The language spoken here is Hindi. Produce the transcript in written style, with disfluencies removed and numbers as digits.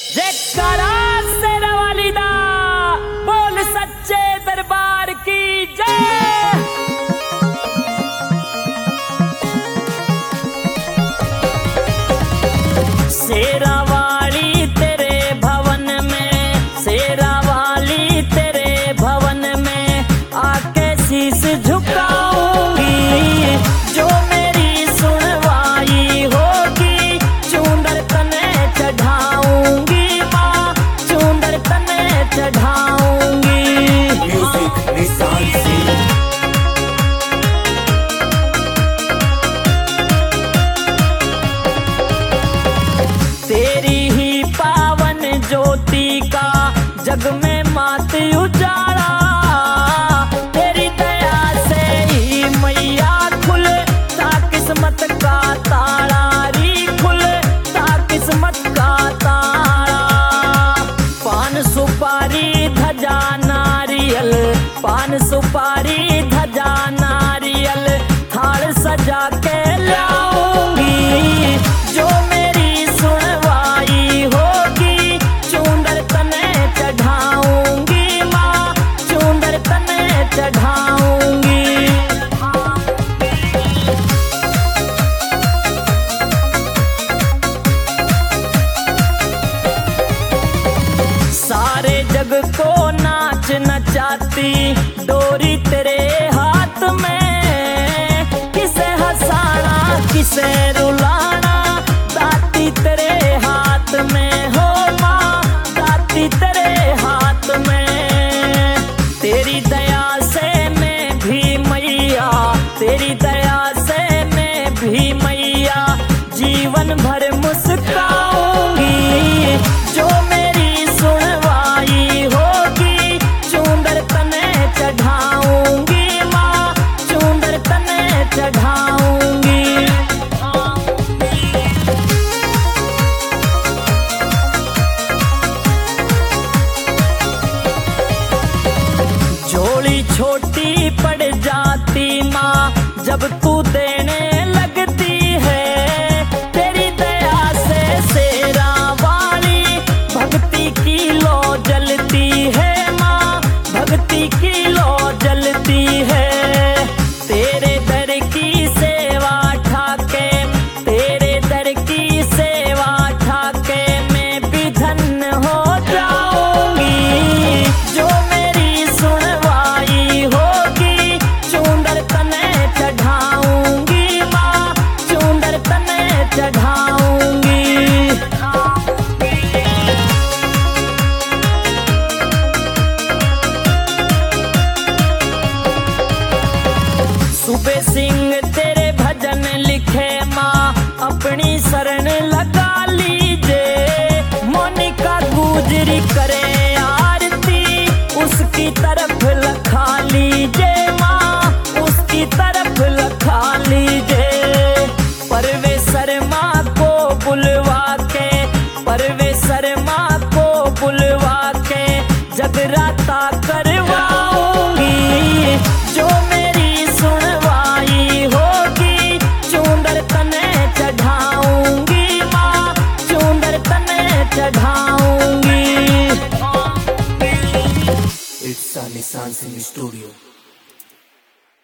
जयकारा शेरा वाली दा, बोल सच्चे दरबार की जय। शेरा वाली तेरे भवन में, शेरा वाली तेरे भवन में आके शीश झुकाऊंगी। जो मेरी सुनवाई होगी चूंदर तने चढ़ाऊंगी, माँ चूंदर तने चढ़ाऊंगी। म्यूजिक निशान सिंह। तेरी ही पावन ज्योति का जग में मात उजाला, तेरी दया से ही मैया खुलता किस्मत का ताला री, खुलता किस्मत का ताला। पान सुपारी धजा नारियल, पान सुपारी धजा नारियल थाल सजा के लाऊंगी। जो मेरी सुनवाई होगी चूंदर तने चढ़ाऊंगी, माँ चूंदर तने चढ़ाऊंगी। सारे जग को नाच नचाती डोरी तेरे हाथ में, किसे हंसाना किसे रुलाना दाती तेरे हाथ में हो, माँ दाती तेरे हाथ में। तेरी दया से मैं भी मैया, तेरी दया से मैं भी मैया जीवन भर मुस्काऊंगी। जो मेरी सुनवाई होगी चूंदर तने चढ़ाऊंगी, माँ चूंदर तने चढ़ाऊंगी। झोली छोटी पड़ जाती माँ जब तू देने लगती है, तेरी दया से शेरा वाली भक्ति की लो जलती है, माँ भक्ति की लो जलती है। तेरे दर की सेवा ठाके, तेरे दर की सेवा ठाके मैं भी धन्य हो जाऊंगी। जो मेरी सुनवाई होगी चूंदर तने चढ़ाऊंगी, माँ चूंदर तने चढ़ाऊंगी। सुबह सिंह तेरे भजन लिखे माँ अपनी शरण लगा लीजे। मोनिका गुजरी करे आरती उसकी तरफ लखा लीजे।